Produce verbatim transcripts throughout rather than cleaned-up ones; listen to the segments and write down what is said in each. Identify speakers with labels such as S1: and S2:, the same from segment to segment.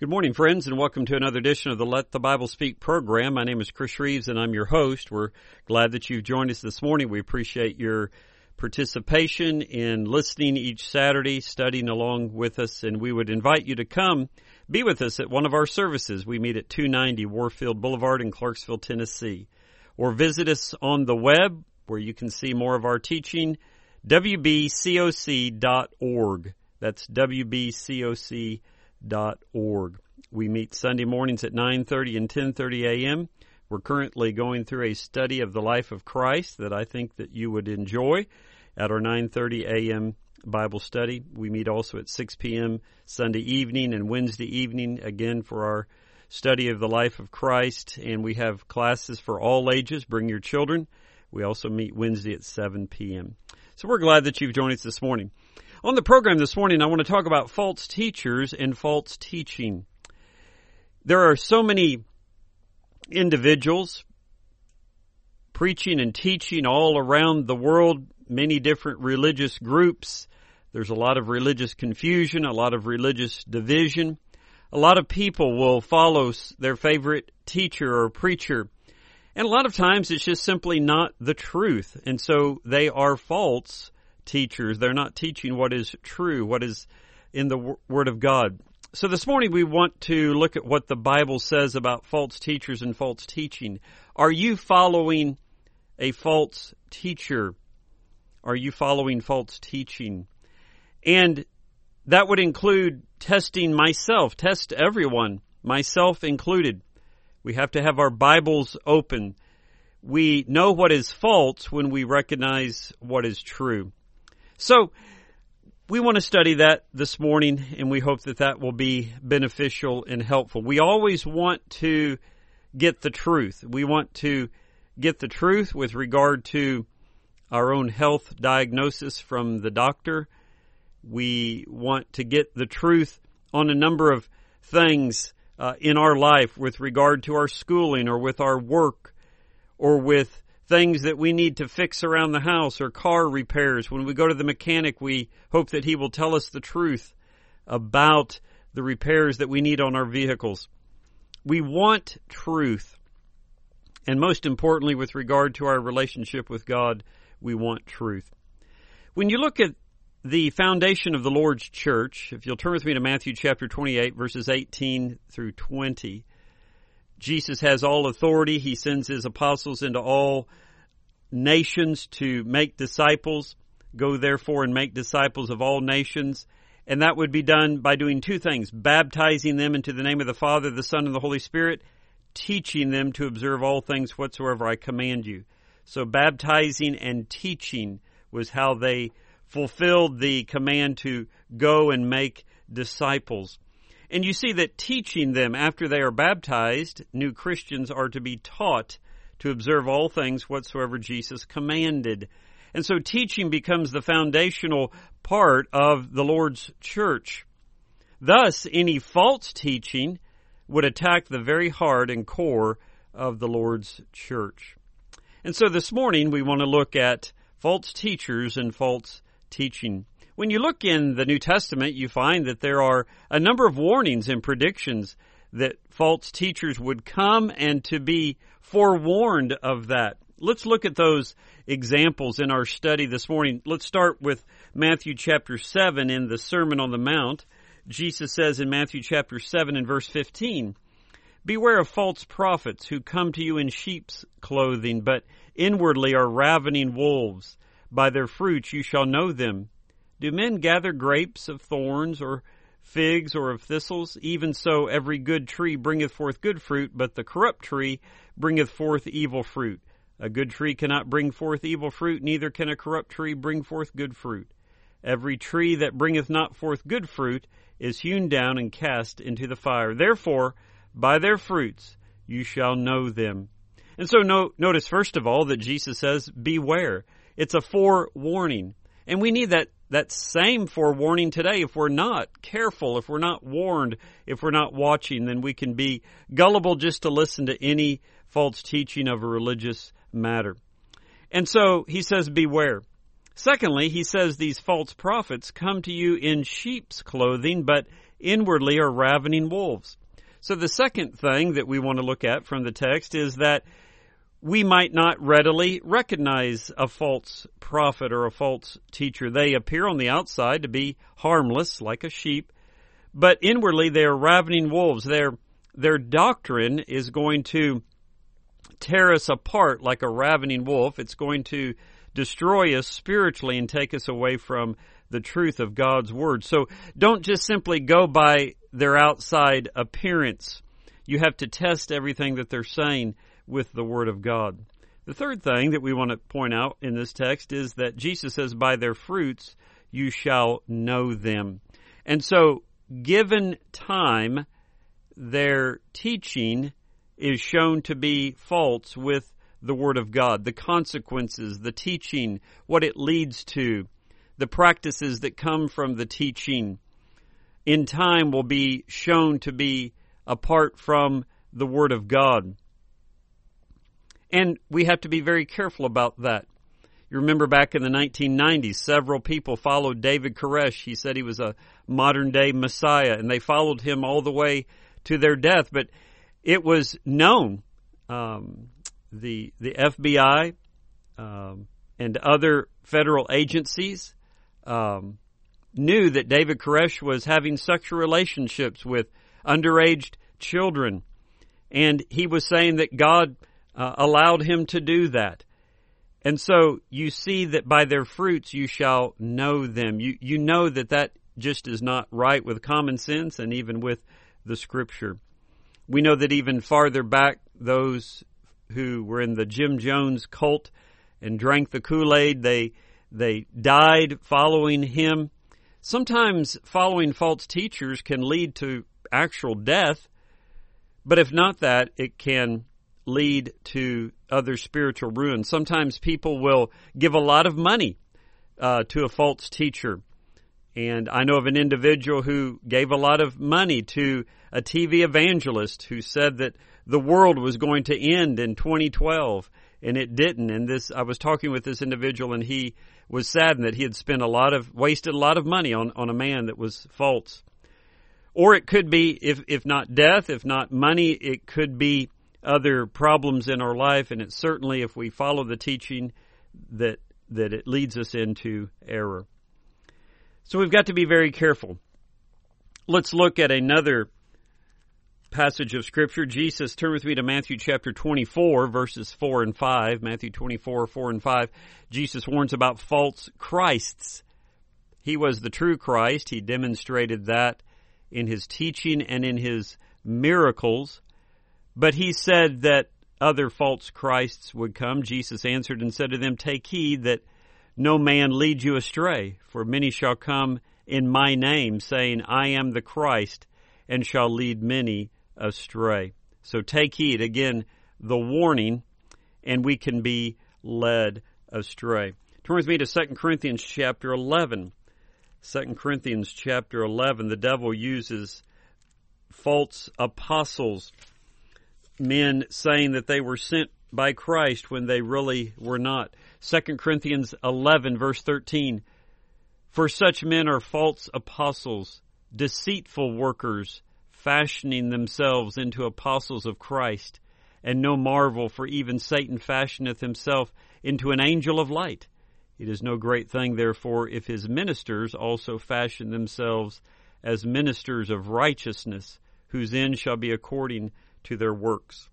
S1: Good morning, friends, and welcome to another edition of the Let the Bible Speak program. My name is Chris Reeves, and I'm your host. We're glad that you've joined us this morning. We appreciate your participation in listening each Saturday, studying along with us, and we would invite you to come be with us at one of our services. We meet at two ninety Warfield Boulevard in Clarksville, Tennessee. Or visit us on the web, where you can see more of our teaching, w b coc dot org. That's w b coc dot org. We meet Sunday mornings at nine thirty and ten thirty a.m. We're currently going through a study of the life of Christ that I think that you would enjoy at our nine thirty a.m. Bible study. We meet also at six p.m. Sunday evening and Wednesday evening, again, for our study of the life of Christ. And we have classes for all ages. Bring your children. We also meet Wednesday at seven p.m. So we're glad that you've joined us this morning. On the program this morning, I want to talk about false teachers and false teaching. There are so many individuals preaching and teaching all around the world, many different religious groups. There's a lot of religious confusion, a lot of religious division. A lot of people will follow their favorite teacher or preacher, and a lot of times it's just simply not the truth, and so they are false teachers. They're not teaching what is true, what is in the Word of God. So this morning we want to look at what the Bible says about false teachers and false teaching. Are you following a false teacher? Are you following false teaching? And that would include testing myself, test everyone, myself included. We have to have our Bibles open. We know what is false when we recognize what is true. So we want to study that this morning, and we hope that that will be beneficial and helpful. We always want to get the truth. We want to get the truth with regard to our own health diagnosis from the doctor. We want to get the truth on a number of things uh, in our life with regard to our schooling or with our work or with things that we need to fix around the house or car repairs. When we go to the mechanic, we hope that he will tell us the truth about the repairs that we need on our vehicles. We want truth. And most importantly, with regard to our relationship with God, we want truth. When you look at the foundation of the Lord's church, if you'll turn with me to Matthew chapter twenty-eight, verses eighteen through twenty, Jesus has all authority. He sends his apostles into all nations to make disciples. Go therefore and make disciples of all nations. And that would be done by doing two things: baptizing them into the name of the Father, the Son, and the Holy Spirit, teaching them to observe all things whatsoever I command you. So baptizing and teaching was how they fulfilled the command to go and make disciples. And you see that teaching them after they are baptized, new Christians are to be taught to observe all things whatsoever Jesus commanded. And so teaching becomes the foundational part of the Lord's church. Thus, any false teaching would attack the very heart and core of the Lord's church. And so this morning we want to look at false teachers and false teaching. When you look in the New Testament, you find that there are a number of warnings and predictions that false teachers would come and to be forewarned of that. Let's look at those examples in our study this morning. Let's start with Matthew chapter seven in the Sermon on the Mount. Jesus says in Matthew chapter seven and verse fifteen, "Beware of false prophets who come to you in sheep's clothing, but inwardly are ravening wolves. By their fruits you shall know them. Do men gather grapes of thorns or figs or of thistles? Even so every good tree bringeth forth good fruit, but the corrupt tree bringeth forth evil fruit. A good tree cannot bring forth evil fruit, neither can a corrupt tree bring forth good fruit. Every tree that bringeth not forth good fruit is hewn down and cast into the fire. Therefore, by their fruits you shall know them." And so no, notice first of all that Jesus says, beware. It's a forewarning. And we need that that same forewarning today. If we're not careful, if we're not warned, if we're not watching, then we can be gullible just to listen to any false teaching of a religious matter. And so he says, beware. Secondly, he says these false prophets come to you in sheep's clothing, but inwardly are ravening wolves. So the second thing that we want to look at from the text is that we might not readily recognize a false prophet or a false teacher. They appear on the outside to be harmless, like a sheep, but inwardly they are ravening wolves. Their, their doctrine is going to tear us apart like a ravening wolf. It's going to destroy us spiritually and take us away from the truth of God's Word. So don't just simply go by their outside appearance. You have to test everything that they're saying with the Word of God. The third thing that we want to point out in this text is that Jesus says, by their fruits you shall know them. And so, given time, their teaching is shown to be false with the Word of God. The consequences, the teaching, what it leads to, the practices that come from the teaching, in time will be shown to be apart from the Word of God. And we have to be very careful about that. You remember back in the nineteen nineties, several people followed David Koresh. He said he was a modern-day Messiah, and they followed him all the way to their death. But it was known, um, the the F B I um, and other federal agencies um, knew that David Koresh was having sexual relationships with underage children, and he was saying that God uh, allowed him to do that. And so you see that by their fruits you shall know them. You you know that that just is not right with common sense and even with the Scripture. We know that even farther back, those who were in the Jim Jones cult and drank the Kool-Aid, they they died following him. Sometimes following false teachers can lead to actual death, but if not that, it can lead to other spiritual ruin. Sometimes people will give a lot of money uh, to a false teacher. And I know of an individual who gave a lot of money to a T V evangelist who said that the world was going to end in twenty twelve, and it didn't. And this, I was talking with this individual, and he was saddened that he had spent a lot of, wasted a lot of money on, on a man that was false. Or it could be, if, if not death, if not money, it could be other problems in our life, and it's certainly, if we follow the teaching, that that it leads us into error. So we've got to be very careful. Let's look at another passage of Scripture. Jesus, turn with me to Matthew chapter twenty-four, verses four and five. Matthew twenty-four, four and five. Jesus warns about false Christs. He was the true Christ. He demonstrated that in his teaching and in his miracles. But he said that other false Christs would come. Jesus answered and said to them, take heed that no man lead you astray, for many shall come in my name, saying, I am the Christ, and shall lead many astray. So take heed, again, the warning, and we can be led astray. Turn with me to Second Corinthians chapter eleven. Second Corinthians chapter eleven, the devil uses false apostles, men saying that they were sent by Christ when they really were not. Second Corinthians eleven, verse thirteen, for such men are false apostles, deceitful workers, fashioning themselves into apostles of Christ. And no marvel, for even Satan fashioneth himself into an angel of light. It is no great thing, therefore, if his ministers also fashion themselves as ministers of righteousness, whose end shall be according to their works.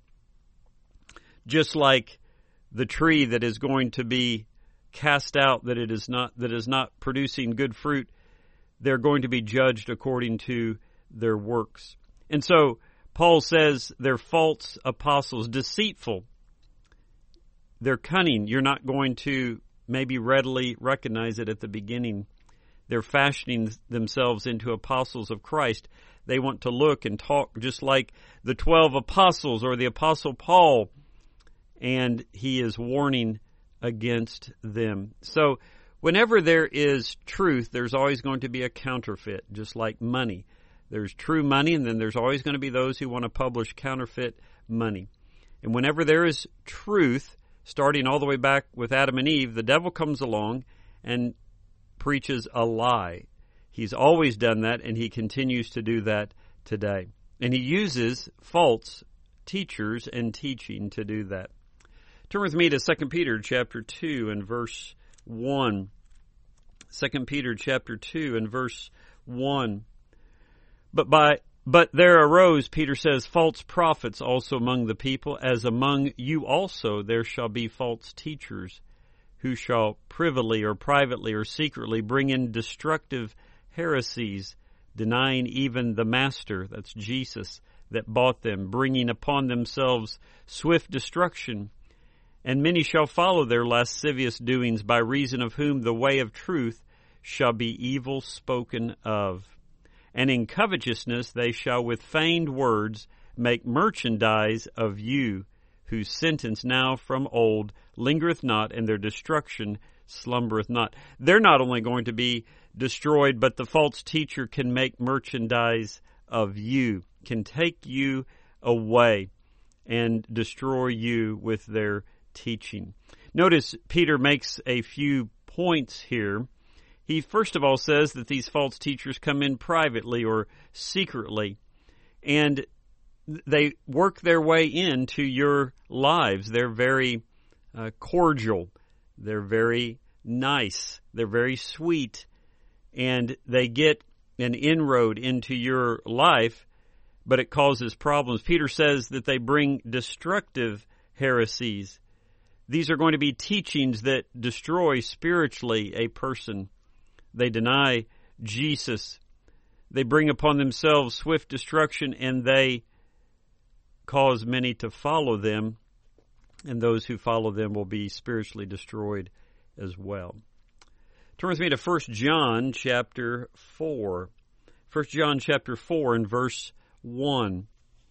S1: Just like the tree that is going to be cast out, that it is not that is not producing good fruit, they're going to be judged according to their works. And so Paul says they're false apostles, deceitful. They're cunning. You're not going to maybe readily recognize it at the beginning. They're fashioning themselves into apostles of Christ. They want to look and talk just like the twelve apostles or the apostle Paul, and he is warning against them. So whenever there is truth, there's always going to be a counterfeit, just like money. There's true money, and then there's always going to be those who want to publish counterfeit money. And whenever there is truth, starting all the way back with Adam and Eve, the devil comes along and preaches a lie. He's always done that, and he continues to do that today. And he uses false teachers and teaching to do that. Turn with me to Second Peter chapter two and verse one. Second Peter chapter two and verse one. But by but there arose, Peter says, false prophets also among the people, as among you also there shall be false teachers, who shall privily or privately or secretly bring in destructive heresies, denying even the Master, that's Jesus, that bought them, bringing upon themselves swift destruction. And many shall follow their lascivious doings, by reason of whom the way of truth shall be evil spoken of. And in covetousness they shall with feigned words make merchandise of you, whose sentence now from old lingereth not, and their destruction slumbereth not. They're not only going to be destroyed, but the false teacher can make merchandise of you, can take you away and destroy you with their teaching. Notice Peter makes a few points here. He first of all says that these false teachers come in privately or secretly, and they work their way into your lives. They're very uh, cordial. They're very nice. They're very sweet. And they get an inroad into your life, but it causes problems. Peter says that they bring destructive heresies. These are going to be teachings that destroy spiritually a person. They deny Jesus. They bring upon themselves swift destruction, and they cause many to follow them, and those who follow them will be spiritually destroyed as well. Turn with me to First John chapter four. First John chapter four and verse one.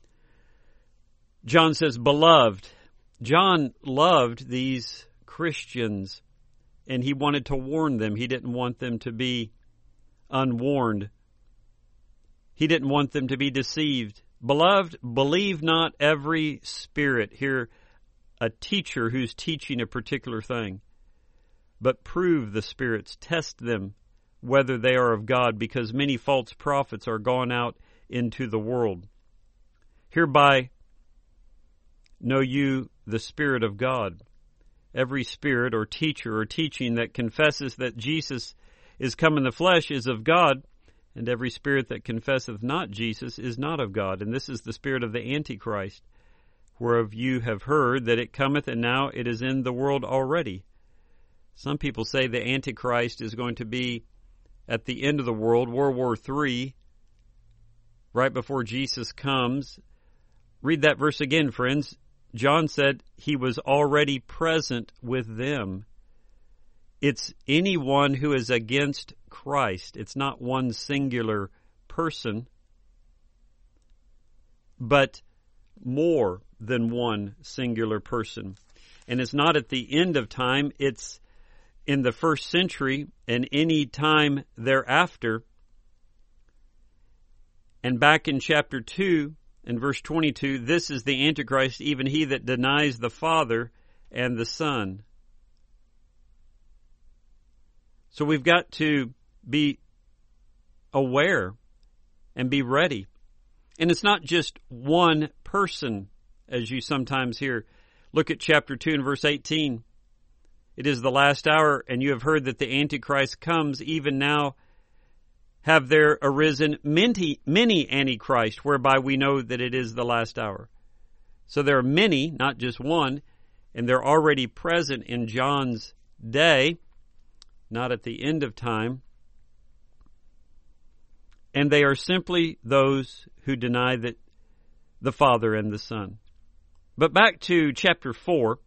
S1: John says, Beloved. John loved these Christians, and he wanted to warn them. He didn't want them to be unwarned. He didn't want them to be deceived. Beloved, believe not every spirit. Here, a teacher who's teaching a particular thing. But prove the spirits, test them, whether they are of God, because many false prophets are gone out into the world. Hereby know you the Spirit of God. Every spirit or teacher or teaching that confesses that Jesus is come in the flesh is of God, and every spirit that confesseth not Jesus is not of God. And this is the spirit of the Antichrist, whereof you have heard that it cometh, and now it is in the world already. Some people say the Antichrist is going to be at the end of the world, World War Three, right before Jesus comes. Read that verse again, friends. John said he was already present with them. It's anyone who is against Christ. It's not one singular person, but more than one singular person. And it's not at the end of time. It's in the first century and any time thereafter. And back in chapter two, in verse twenty-two, this is the Antichrist, even he that denies the Father and the Son. So we've got to be aware and be ready. And it's not just one person, as you sometimes hear. Look at chapter two and verse eighteen. It is the last hour, and you have heard that the Antichrist comes. Even now have there arisen many, many Antichrists, whereby we know that it is the last hour. So there are many, not just one, and they're already present in John's day, not at the end of time. And they are simply those who deny that the Father and the Son. But back to chapter four,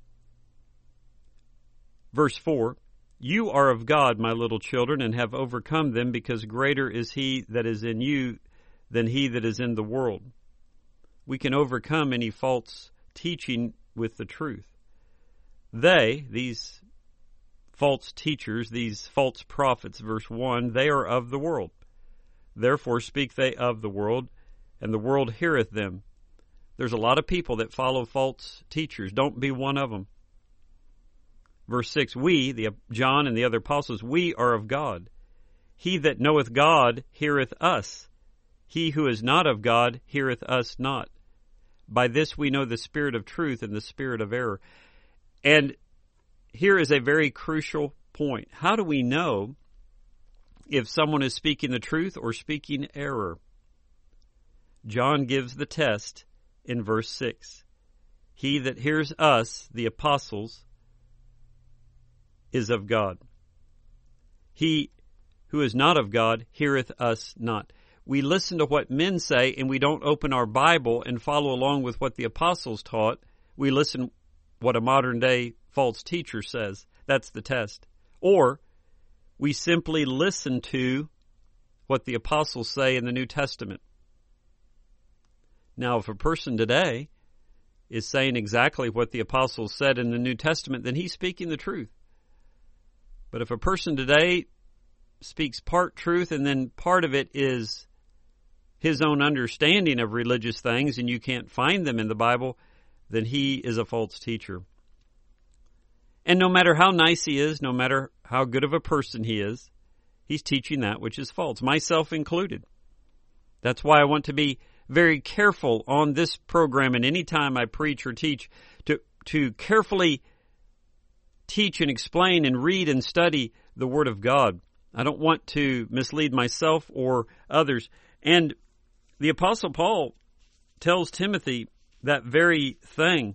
S1: verse four. You are of God, my little children, and have overcome them, because greater is he that is in you than he that is in the world. We can overcome any false teaching with the truth. They, these false teachers, these false prophets, verse one, they are of the world. Therefore speak they of the world, and the world heareth them. There's a lot of people that follow false teachers. Don't be one of them. Verse six, we, the John and the other apostles, we are of God. He that knoweth God heareth us. He who is not of God heareth us not. By this we know the spirit of truth and the spirit of error. And here is a very crucial point. How do we know if someone is speaking the truth or speaking error? John gives the test in verse six. He that hears us, the apostles, is of God. He who is not of God heareth us not. We listen to what men say, and we don't open our Bible and follow along with what the apostles taught. We listen what a modern-day false teacher says. That's the test. Or we simply listen to what the apostles say in the New Testament. Now, if a person today is saying exactly what the apostles said in the New Testament, then he's speaking the truth. But if a person today speaks part truth and then part of it is his own understanding of religious things and you can't find them in the Bible, then he is a false teacher. And no matter how nice he is, no matter how good of a person he is, he's teaching that which is false, myself included. That's why I want to be very careful on this program and any time I preach or teach to, to carefully teach and explain and read and study the Word of God. I don't want to mislead myself or others. And the Apostle Paul tells Timothy that very thing.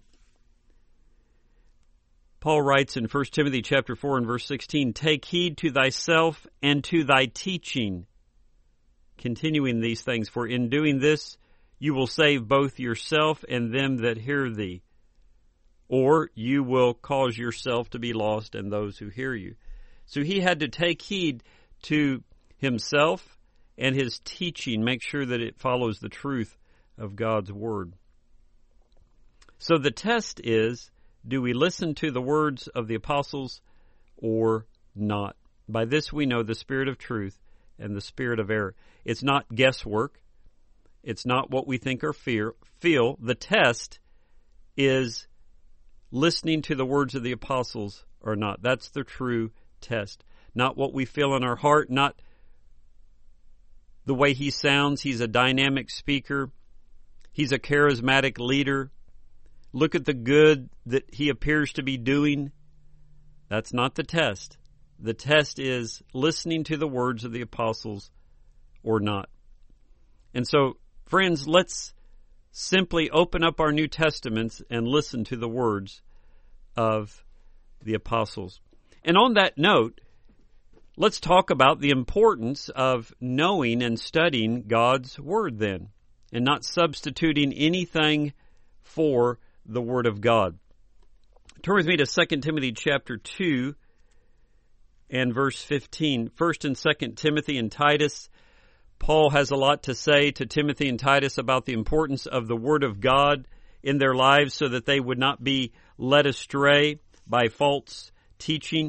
S1: Paul writes in First Timothy chapter four and verse sixteen, "Take heed to thyself and to thy teaching, continuing these things, for in doing this you will save both yourself and them that hear thee, or you will cause yourself to be lost and those who hear you." So he had to take heed to himself and his teaching, make sure that it follows the truth of God's Word. So the test is, do we listen to the words of the apostles or not? By this we know the spirit of truth and the spirit of error. It's not guesswork. It's not what we think or fear, feel. The test is listening to the words of the apostles or not. That's the true test. Not what we feel in our heart, not the way he sounds. He's a dynamic speaker. He's a charismatic leader. Look at the good that he appears to be doing. That's not the test. The test is listening to the words of the apostles or not. And so, friends, let's simply open up our New Testaments and listen to the words of the apostles. And on that note, let's talk about the importance of knowing and studying God's Word then, and not substituting anything for the Word of God. Turn with me to Second Timothy chapter two and verse fifteen. First and Second Timothy and Titus. Paul has a lot to say to Timothy and Titus about the importance of the Word of God in their lives so that they would not be led astray by false teaching.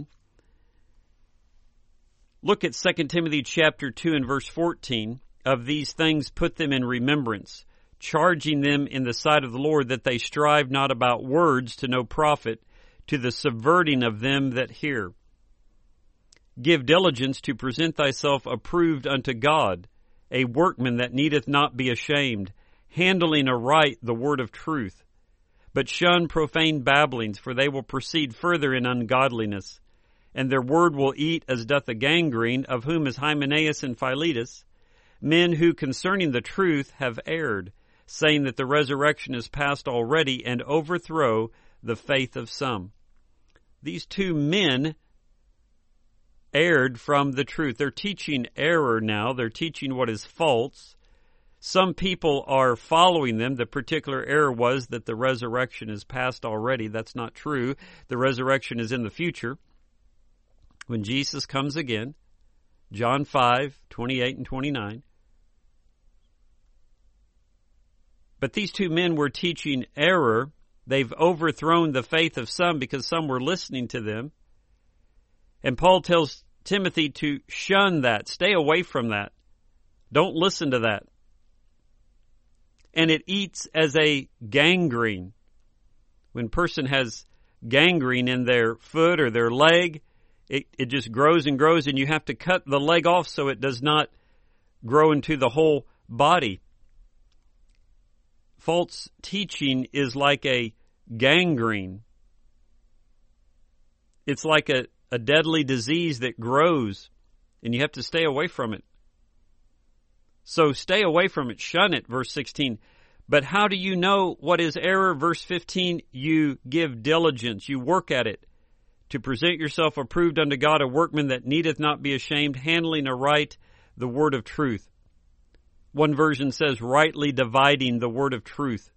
S1: Look at Second Timothy chapter two and verse fourteen. Of these things put them in remembrance, charging them in the sight of the Lord that they strive not about words to no profit, to the subverting of them that hear. Give diligence to present thyself approved unto God, a workman that needeth not be ashamed, handling aright the word of truth. But shun profane babblings, for they will proceed further in ungodliness. And their word will eat as doth a gangrene, of whom is Hymenaeus and Philetus, men who concerning the truth have erred, saying that the resurrection is past already, and overthrow the faith of some. These two men erred from the truth. They're teaching error now. They're teaching what is false. Some people are following them. The particular error was that the resurrection is past already. That's not true. The resurrection is in the future when Jesus comes again. John five, twenty-eight and twenty-nine. But these two men were teaching error. They've overthrown the faith of some because some were listening to them. And Paul tells Timothy to shun that. Stay away from that. Don't listen to that. And it eats as a gangrene. When a person has gangrene in their foot or their leg, It, it just grows and grows, and you have to cut the leg off so it does not grow into the whole body. False teaching is like a gangrene. It's like a, a deadly disease that grows, and you have to stay away from it. So stay away from it, shun it, verse sixteen. But how do you know what is error? Verse fifteen, you give diligence, you work at it, to present yourself approved unto God, a workman that needeth not be ashamed, handling aright the word of truth. One version says, rightly dividing the word of truth.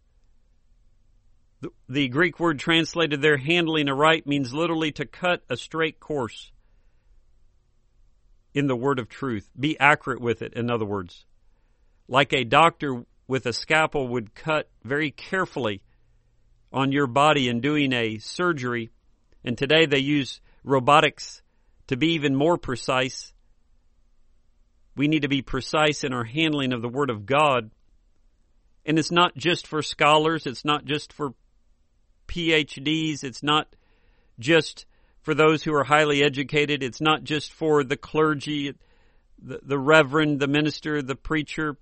S1: The, the Greek word translated there, handling aright, means literally to cut a straight course in the word of truth. Be accurate with it, in other words. Like a doctor with a scalpel would cut very carefully on your body in doing a surgery. And today they use robotics to be even more precise. We need to be precise in our handling of the Word of God. And it's not just for scholars. It's not just for P H Ds. It's not just for those who are highly educated. It's not just for the clergy, the, the reverend, the minister, the preacher,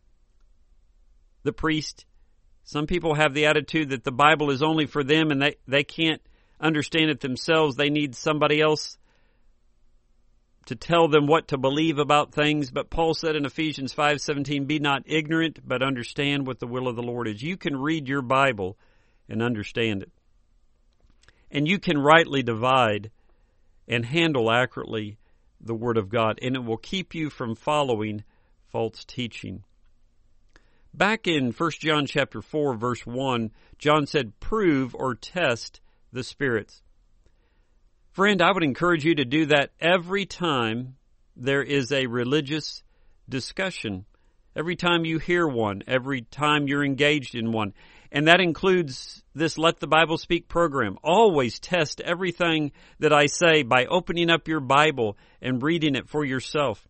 S1: the priest. Some people have the attitude that the Bible is only for them and they, they can't understand it themselves. They need somebody else to tell them what to believe about things. But Paul said in Ephesians five seventeen, be not ignorant, but understand what the will of the Lord is. You can read your Bible and understand it. And you can rightly divide and handle accurately the Word of God, and it will keep you from following false teaching. Back in First John chapter four, verse one, John said, prove or test the spirits. Friend, I would encourage you to do that every time there is a religious discussion, every time you hear one, every time you're engaged in one. And that includes this Let the Bible Speak program. Always test everything that I say by opening up your Bible and reading it for yourself.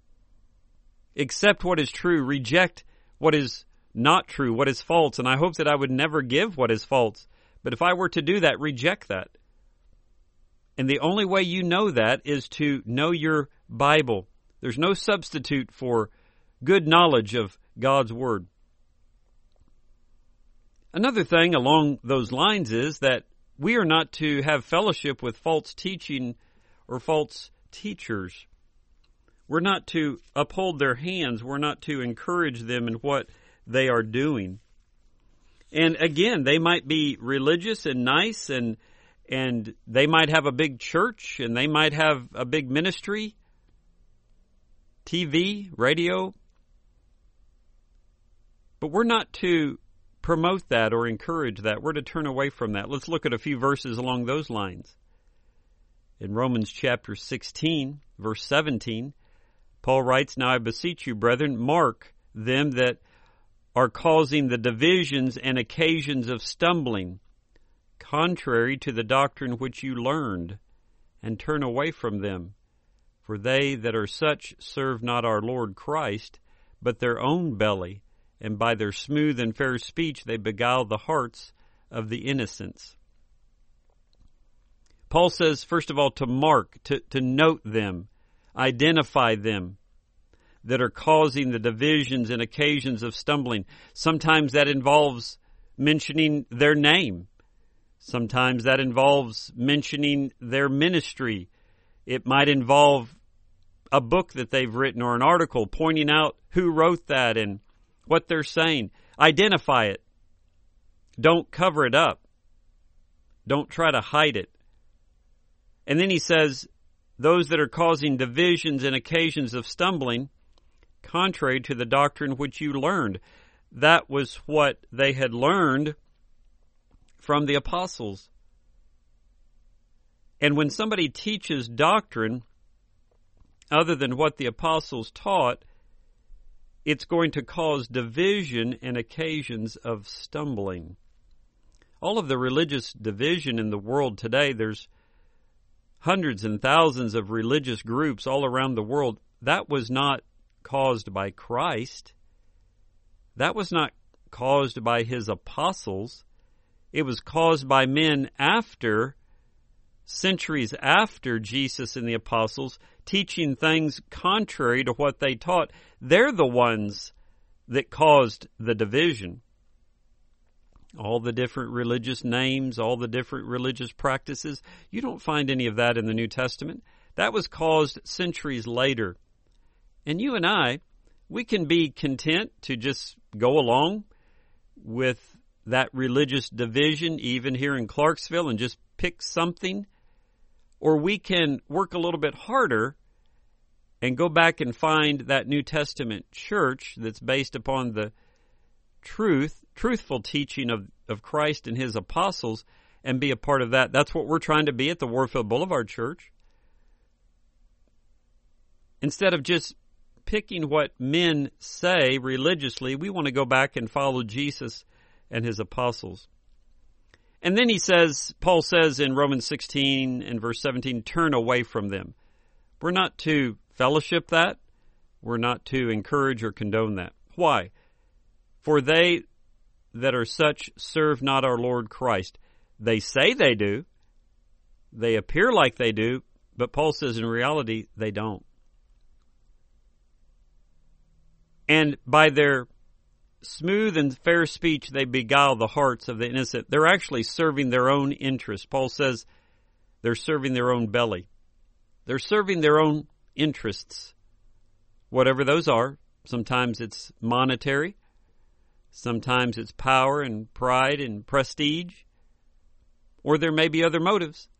S1: Accept what is true. Reject what is not true, what is false. And I hope that I would never give what is false. But if I were to do that, reject that. And the only way you know that is to know your Bible. There's no substitute for good knowledge of God's Word. Another thing along those lines is that we are not to have fellowship with false teaching or false teachers. We're not to uphold their hands. We're not to encourage them in what they are doing. And again, they might be religious and nice, and and they might have a big church, and they might have a big ministry, T V, radio. But we're not to promote that or encourage that. We're to turn away from that. Let's look at a few verses along those lines. In Romans chapter sixteen, verse seventeen, Paul writes, now I beseech you, brethren, mark them that are causing the divisions and occasions of stumbling, contrary to the doctrine which you learned, and turn away from them. For they that are such serve not our Lord Christ, but their own belly, and by their smooth and fair speech they beguile the hearts of the innocents. Paul says, first of all, to mark, to, to note them, identify them, that are causing the divisions and occasions of stumbling. Sometimes that involves mentioning their name. Sometimes that involves mentioning their ministry. It might involve a book that they've written or an article, pointing out who wrote that and what they're saying. Identify it. Don't cover it up. Don't try to hide it. And then he says, those that are causing divisions and occasions of stumbling, contrary to the doctrine which you learned. That was what they had learned from the apostles. And when somebody teaches doctrine other than what the apostles taught, it's going to cause division and occasions of stumbling. All of the religious division in the world today, there's hundreds and thousands of religious groups all around the world. That was not caused by Christ. That was not caused by his apostles. It was caused by men after centuries after Jesus and the apostles, teaching things contrary to what they taught. They're the ones that caused the division. All the different religious names, all the different religious practices. You don't find any of that in the New Testament. That was caused centuries later. And you and I, we can be content to just go along with that religious division, even here in Clarksville, and just pick something. Or we can work a little bit harder and go back and find that New Testament church that's based upon the truth, truthful teaching of, of Christ and His apostles, and be a part of that. That's what we're trying to be at the Warfield Boulevard Church. Instead of just picking what men say religiously, we want to go back and follow Jesus and His apostles. And then he says, Paul says in Romans sixteen and verse seventeen, turn away from them. We're not to fellowship that. We're not to encourage or condone that. Why? For they that are such serve not our Lord Christ. They say they do. They appear like they do. But Paul says in reality, they don't. And by their smooth and fair speech, they beguile the hearts of the innocent. They're actually serving their own interests. Paul says they're serving their own belly. They're serving their own interests, whatever those are. Sometimes it's monetary. Sometimes it's power and pride and prestige. Or there may be other motives.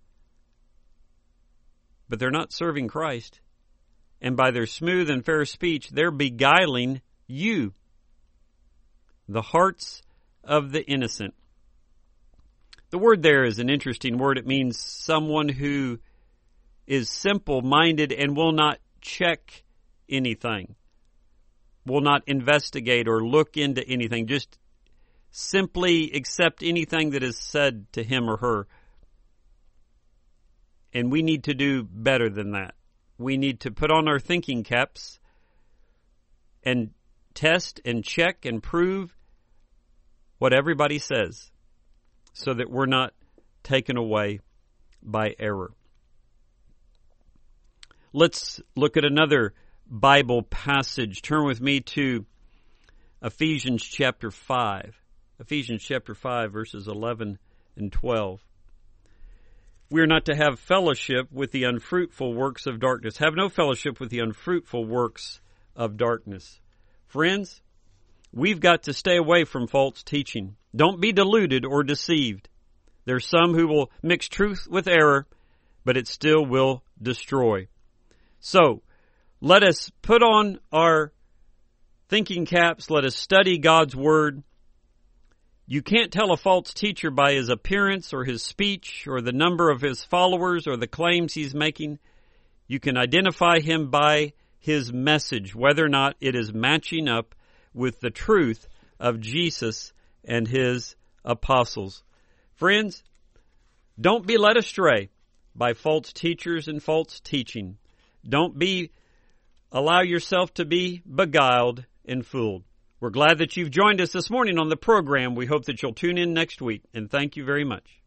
S1: But they're not serving Christ. And by their smooth and fair speech, they're beguiling you, the hearts of the innocent. The word there is an interesting word. It means someone who is simple-minded and will not check anything, will not investigate or look into anything, just simply accept anything that is said to him or her. And we need to do better than that. We need to put on our thinking caps and test and check and prove what everybody says so that we're not taken away by error. Let's look at another Bible passage. Turn with me to Ephesians chapter five. Ephesians chapter five, verses eleven and twelve. We are not to have fellowship with the unfruitful works of darkness. Have no fellowship with the unfruitful works of darkness. Friends, we've got to stay away from false teaching. Don't be deluded or deceived. There's some who will mix truth with error, but it still will destroy. So, let us put on our thinking caps. Let us study God's Word. You can't tell a false teacher by his appearance or his speech or the number of his followers or the claims he's making. You can identify him by his message, whether or not it is matching up with the truth of Jesus and his apostles. Friends, don't be led astray by false teachers and false teaching. Don't be allow yourself to be beguiled and fooled. We're glad that you've joined us this morning on the program. We hope that you'll tune in next week, and thank you very much.